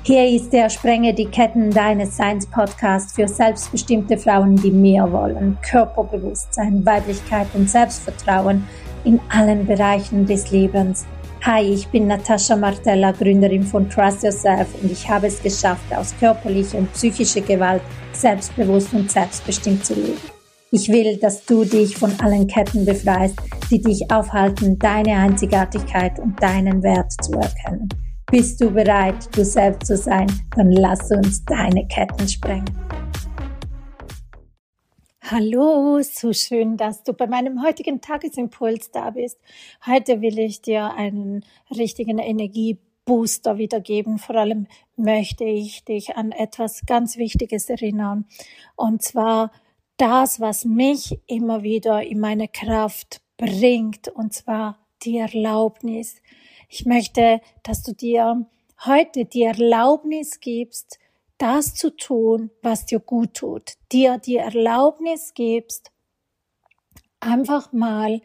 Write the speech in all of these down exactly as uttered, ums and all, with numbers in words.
Hier ist der Sprenge die Ketten deines Seins Podcast für selbstbestimmte Frauen, die mehr wollen. Körperbewusstsein, Weiblichkeit und Selbstvertrauen in allen Bereichen des Lebens. Hi, ich bin Natascha Martella, Gründerin von Trust Yourself, und ich habe es geschafft, aus körperlicher und psychischer Gewalt selbstbewusst und selbstbestimmt zu leben. Ich will, dass du dich von allen Ketten befreist, die dich aufhalten, deine Einzigartigkeit und deinen Wert zu erkennen. Bist du bereit, du selbst zu sein? Dann lass uns deine Ketten sprengen. Hallo, so schön, dass du bei meinem heutigen Tagesimpuls da bist. Heute will ich dir einen richtigen Energiebooster wiedergeben. Vor allem möchte ich dich an etwas ganz Wichtiges erinnern. Und zwar das, was mich immer wieder in meine Kraft bringt, und zwar die Erlaubnis. Ich möchte, dass du dir heute die Erlaubnis gibst, das zu tun, was dir gut tut. Dir die Erlaubnis gibst, einfach mal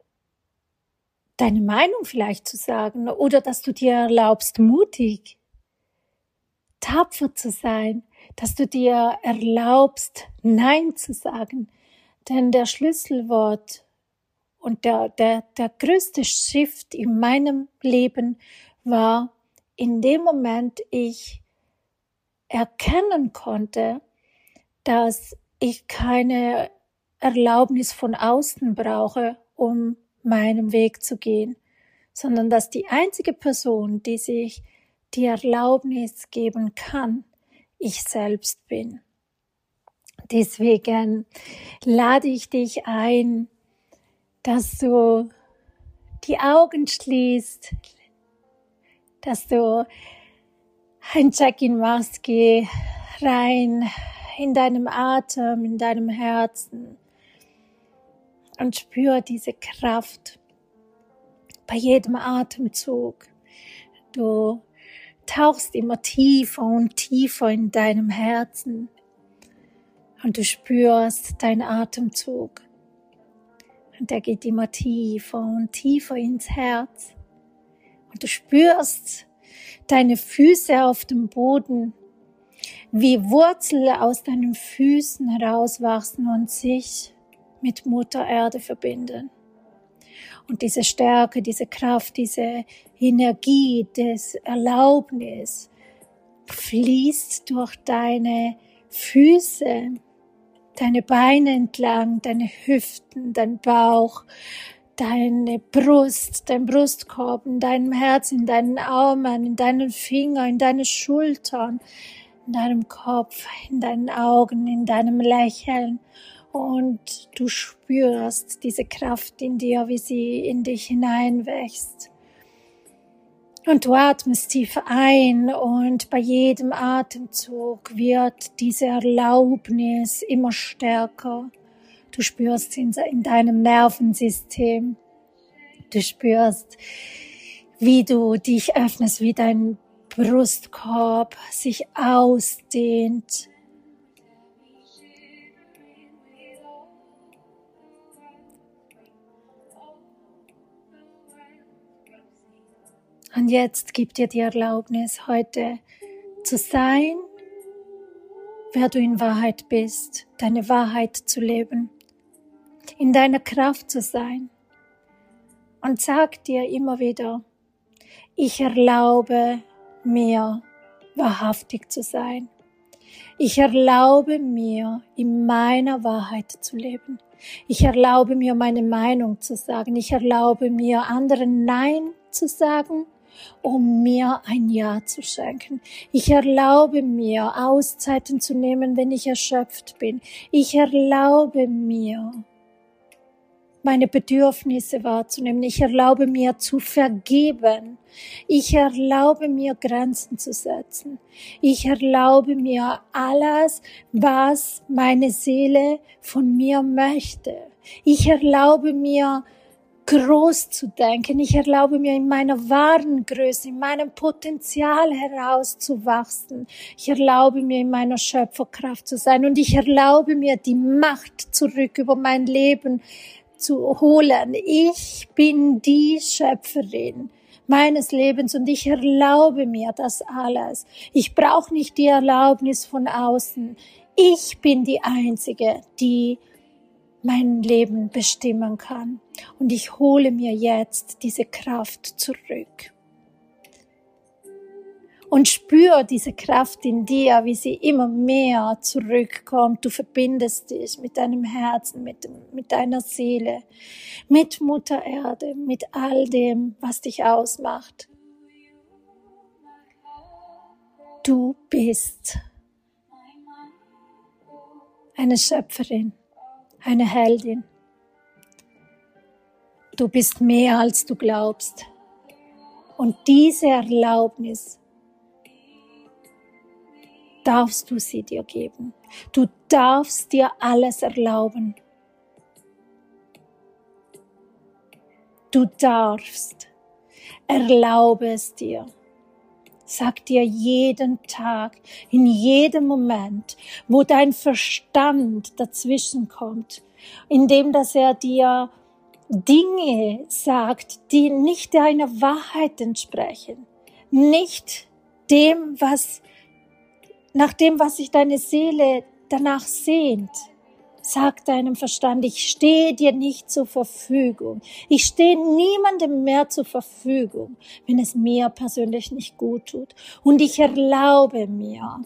deine Meinung vielleicht zu sagen, oder dass du dir erlaubst, mutig, tapfer zu sein, dass du dir erlaubst, Nein zu sagen. Denn der Schlüsselwort und der, der, der größte Shift in meinem Leben war, in dem Moment ich erkennen konnte, dass ich keine Erlaubnis von außen brauche, um meinen Weg zu gehen, sondern dass die einzige Person, die sich die Erlaubnis geben kann, ich selbst bin. Deswegen lade ich dich ein, dass du die Augen schließt, dass du ein Check-in machst, geh rein in deinem Atem, in deinem Herzen und spür diese Kraft bei jedem Atemzug. Du tauchst immer tiefer und tiefer in deinem Herzen und du spürst deinen Atemzug. Und der geht immer tiefer und tiefer ins Herz. Und du spürst deine Füße auf dem Boden, wie Wurzeln aus deinen Füßen herauswachsen und sich mit Mutter Erde verbinden. Und diese Stärke, diese Kraft, diese Energie des Erlaubnis fließt durch deine Füße, deine Beine entlang, deine Hüften, dein Bauch, deine Brust, dein Brustkorb, in deinem Herzen, in deinen Armen, in deinen Fingern, in deine Schultern, in deinem Kopf, in deinen Augen, in deinem Lächeln. Und du spürst diese Kraft in dir, wie sie in dich hineinwächst. Und du atmest tief ein, und bei jedem Atemzug wird diese Erlaubnis immer stärker. Du spürst in, in deinem Nervensystem, du spürst, wie du dich öffnest, wie dein Brustkorb sich ausdehnt. Und jetzt gib dir die Erlaubnis, heute zu sein, wer du in Wahrheit bist, deine Wahrheit zu leben, in deiner Kraft zu sein. Und sag dir immer wieder, ich erlaube mir, wahrhaftig zu sein. Ich erlaube mir, in meiner Wahrheit zu leben. Ich erlaube mir, meine Meinung zu sagen. Ich erlaube mir, anderen Nein zu sagen, um mir ein Ja zu schenken. Ich erlaube mir, Auszeiten zu nehmen, wenn ich erschöpft bin. Ich erlaube mir, meine Bedürfnisse wahrzunehmen. Ich erlaube mir zu vergeben. Ich erlaube mir Grenzen zu setzen. Ich erlaube mir alles, was meine Seele von mir möchte. Ich erlaube mir groß zu denken. Ich erlaube mir, in meiner wahren Größe, in meinem Potenzial herauszuwachsen. Ich erlaube mir, in meiner Schöpferkraft zu sein. Und ich erlaube mir, die Macht zurück über mein Leben zu holen. Ich bin die Schöpferin meines Lebens und ich erlaube mir das alles. Ich brauche nicht die Erlaubnis von außen. Ich bin die Einzige, die mein Leben bestimmen kann. Und ich hole mir jetzt diese Kraft zurück. Und spür diese Kraft in dir, wie sie immer mehr zurückkommt. Du verbindest dich mit deinem Herzen, mit, mit deiner Seele, mit Mutter Erde, mit all dem, was dich ausmacht. Du bist eine Schöpferin, eine Heldin. Du bist mehr, als du glaubst. Und diese Erlaubnis darfst du sie dir geben. Du darfst dir alles erlauben. Du darfst. Erlaube es dir. Sag dir jeden Tag, in jedem Moment, wo dein Verstand dazwischen kommt, indem dass er dir Dinge sagt, die nicht deiner Wahrheit entsprechen, nicht dem, was nach dem, was sich deine Seele danach sehnt. Sag deinem Verstand, ich stehe dir nicht zur Verfügung. Ich stehe niemandem mehr zur Verfügung, wenn es mir persönlich nicht gut tut. Und ich erlaube mir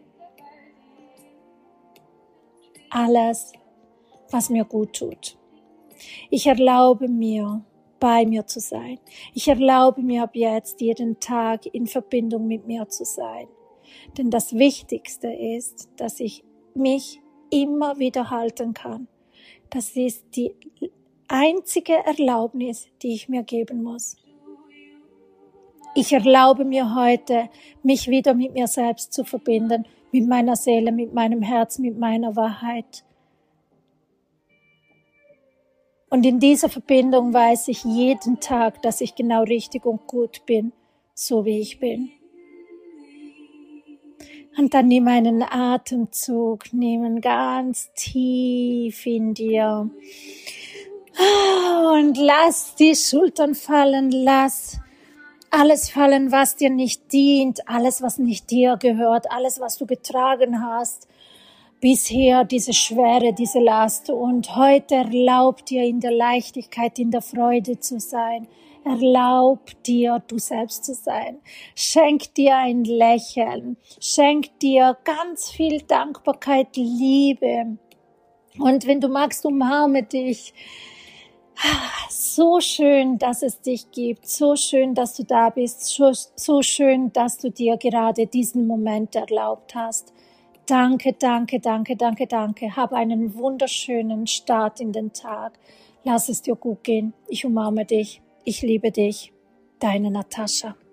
alles, was mir gut tut. Ich erlaube mir, bei mir zu sein. Ich erlaube mir ab jetzt jeden Tag in Verbindung mit mir zu sein. Denn das Wichtigste ist, dass ich mich immer wieder halten kann. Das ist die einzige Erlaubnis, die ich mir geben muss. Ich erlaube mir heute, mich wieder mit mir selbst zu verbinden, mit meiner Seele, mit meinem Herz, mit meiner Wahrheit. Und in dieser Verbindung weiß ich jeden Tag, dass ich genau richtig und gut bin, so wie ich bin. Und dann nimm einen Atemzug, nimm ihn ganz tief in dir. Und lass die Schultern fallen, lass alles fallen, was dir nicht dient, alles, was nicht dir gehört, alles, was du getragen hast. Bisher diese Schwere, diese Last. Und heute erlaub dir in der Leichtigkeit, in der Freude zu sein. Erlaub dir, du selbst zu sein. Schenk dir ein Lächeln. Schenk dir ganz viel Dankbarkeit, Liebe. Und wenn du magst, umarme dich. So schön, dass es dich gibt. So schön, dass du da bist. So, so schön, dass du dir gerade diesen Moment erlaubt hast. Danke, danke, danke, danke, danke. Hab einen wunderschönen Start in den Tag. Lass es dir gut gehen. Ich umarme dich. Ich liebe dich. Deine Natascha.